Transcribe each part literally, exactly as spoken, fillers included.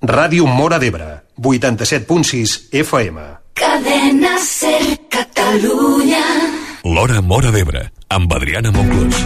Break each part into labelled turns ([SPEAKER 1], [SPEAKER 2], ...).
[SPEAKER 1] Ràdio Móra d'Ebre, vuitanta-set punt sis F M.
[SPEAKER 2] Cadena Ser Catalunya.
[SPEAKER 3] L'Hora Móra d'Ebre, amb Adriana Monclús.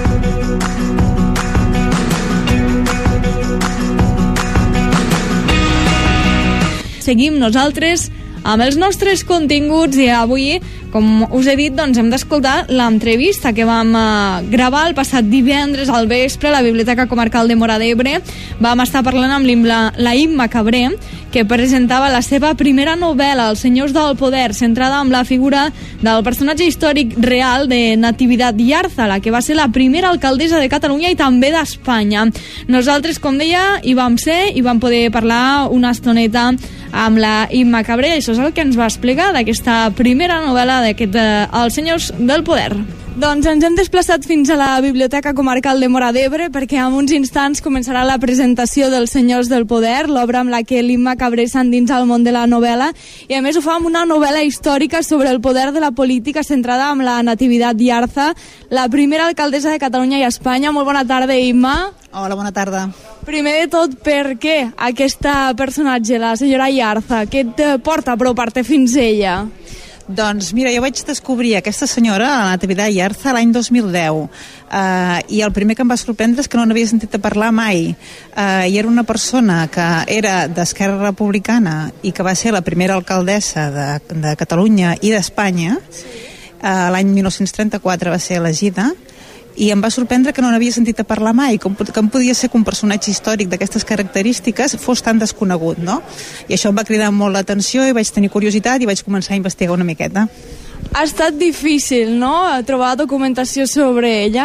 [SPEAKER 4] Seguim nosaltres amb els nostres continguts i avui, com us he dit, doncs hem d'escoltar l'entrevista que vam uh, gravar el passat divendres al vespre a la Biblioteca Comarcal de Móra d'Ebre. Vam estar parlant amb la, la Imma Cabré, que presentava la seva primera novel·la, Els senyors del poder, centrada en la figura del personatge històric real de Natividad Yarza, la que va ser la primera alcaldessa de Catalunya i també d'Espanya. Nosaltres, com deia, hi vam ser i vam poder parlar una estoneta amb la Imma Cabré. Això és el que ens va explicar d'aquesta primera novel·la d'aquest eh, Els senyors del poder. Doncs ens hem desplaçat fins a la Biblioteca Comarcal de Móra d'Ebre perquè en uns instants començarà la presentació dels senyors del poder, l'obra amb la que l'Imma Cabré s'endinsa al món de la novel·la, i a més ho fa amb una novel·la històrica sobre el poder de la política centrada amb la Natividad Yarza, la primera alcaldessa de Catalunya i Espanya. Molt bona tarda, Imma.
[SPEAKER 5] Hola, bona tarda.
[SPEAKER 4] Primer de tot, per què aquesta personatge, la senyora Yarza? Què et porta a apropar-te fins a ella?
[SPEAKER 5] Doncs mira, jo vaig descobrir aquesta senyora, la Natividad Yarza, l'any dos mil deu, uh, i el primer que em va sorprendre és que no n'havia sentit a parlar mai, uh, i era una persona que era d'Esquerra Republicana i que va ser la primera alcaldessa de, de Catalunya i d'Espanya. Uh, l'any dinou trenta-quatre va ser elegida, i em va sorprendre que no n'havia sentit a parlar mai, com, com podia ser que un personatge històric d'aquestes característiques fos tan desconegut, no? I això em va cridar molt l'atenció i vaig tenir curiositat i vaig començar a investigar una miqueta.
[SPEAKER 4] Ha estat difícil, no?, trobar documentació sobre ella?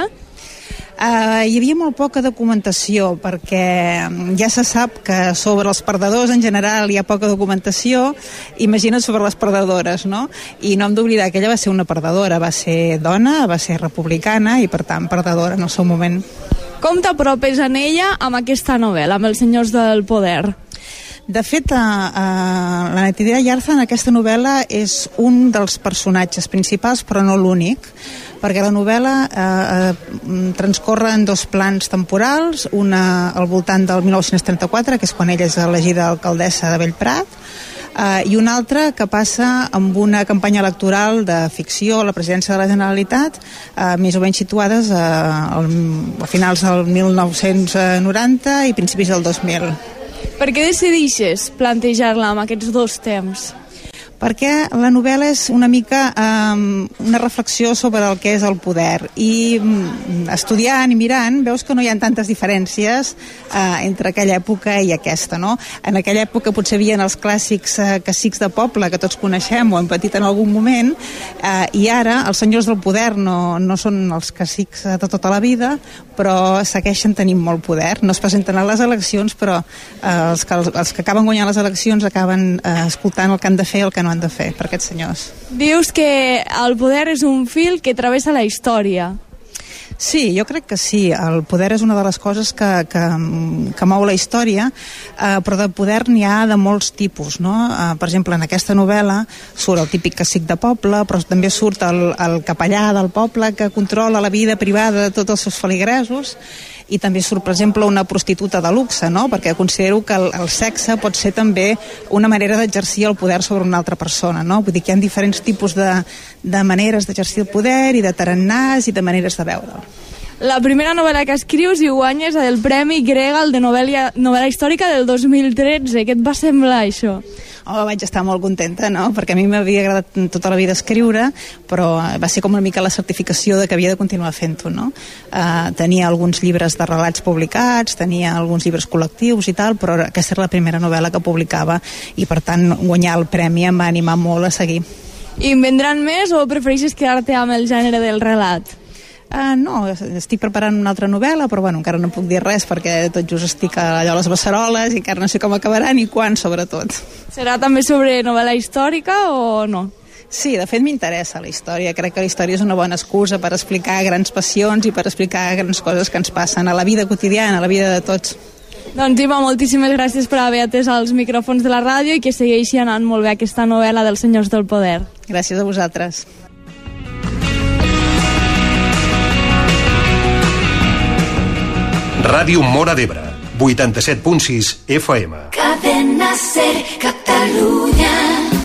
[SPEAKER 5] Uh, hi havia molt poca documentació perquè ja se sap que sobre els perdedors en general hi ha poca documentació, imagina't sobre les perdedores, no? I no hem d'oblidar que ella va ser una perdedora, va ser dona, va ser republicana i per tant perdedora en el seu moment.
[SPEAKER 4] Com t'apropes en ella amb aquesta novel·la, amb els senyors del poder?
[SPEAKER 5] De fet, eh, eh, la Natividad Yarza en aquesta novel·la és un dels personatges principals, però no l'únic, perquè la novel·la eh, eh, transcorre en dos plans temporals, una al voltant del dinou trenta-quatre, que és quan ella és elegida alcaldessa de Bellprat, eh, i una altra que passa amb una campanya electoral de ficció a la presidència de la Generalitat, eh, més o menys situades eh, al, a finals del mil nou-cents noranta i principis del dos mil.
[SPEAKER 4] Per què decideixes plantejar-la amb aquests dos temps?
[SPEAKER 5] Perquè la novel·la és una mica eh, una reflexió sobre el que és el poder i mm, estudiant i mirant veus que no hi ha tantes diferències eh, entre aquella època i aquesta, no? En aquella època potser havien els clàssics eh, cacics de poble que tots coneixem o hem patit en algun moment, eh, i ara els senyors del poder no, no són els cacics de tota la vida, però segueixen tenint molt poder, no es presenten a les eleccions, però eh, els, que, els que acaben guanyant les eleccions acaben eh, escoltant el que han de fer i el que no han de fer per aquests senyors.
[SPEAKER 4] Dius que el poder és un fil que travessa la història.
[SPEAKER 5] Sí, jo crec que sí. El poder és una de les coses que, que, que mou la història, eh, però de poder n'hi ha de molts tipus, no? Eh, per exemple, en aquesta novel·la surt el típic cacic de poble, però també surt el, el capellà del poble que controla la vida privada de tots els seus feligresos, i també surt, per exemple, una prostituta de luxe, no? Perquè considero que el, el sexe pot ser també una manera d'exercir el poder sobre una altra persona, no? Vull dir que hi ha diferents tipus de, de maneres d'exercir el poder i de tarannàs i de maneres de veure'l.
[SPEAKER 4] La primera novel·la que escrius i guanyes el Premi Gregal de novel·la, novel·la històrica del dos mil tretze. Què et va semblar això?
[SPEAKER 5] Oh, vaig estar molt contenta, no? Perquè a mi m'havia agradat tota la vida escriure, però va ser com una mica la certificació de que havia de continuar fent-ho, no? Uh, tenia alguns llibres de relats publicats, tenia alguns llibres col·lectius i tal, però aquesta era la primera novel·la que publicava i per tant guanyar el premi em va animar molt a seguir.
[SPEAKER 4] I en vendran més o prefereixes quedar-te amb el gènere del relat?
[SPEAKER 5] Uh, no, estic preparant una altra novel·la, però bueno, encara no puc dir res perquè tot just estic allò a les beceroles i encara no sé com acabarà ni quan, sobretot.
[SPEAKER 4] Serà també sobre novel·la històrica o no?
[SPEAKER 5] Sí, de fet m'interessa la història. Crec que la història és una bona excusa per explicar grans passions i per explicar grans coses que ens passen a la vida quotidiana, a la vida de tots.
[SPEAKER 4] Doncs Imma, moltíssimes gràcies per haver atès als micròfons de la ràdio i que segueixi anant molt bé aquesta novel·la dels senyors del poder.
[SPEAKER 5] Gràcies a vosaltres.
[SPEAKER 1] Ràdio Móra d'Ebre, vuitanta-set punt sis F M.
[SPEAKER 2] Cadena Ser Catalunya.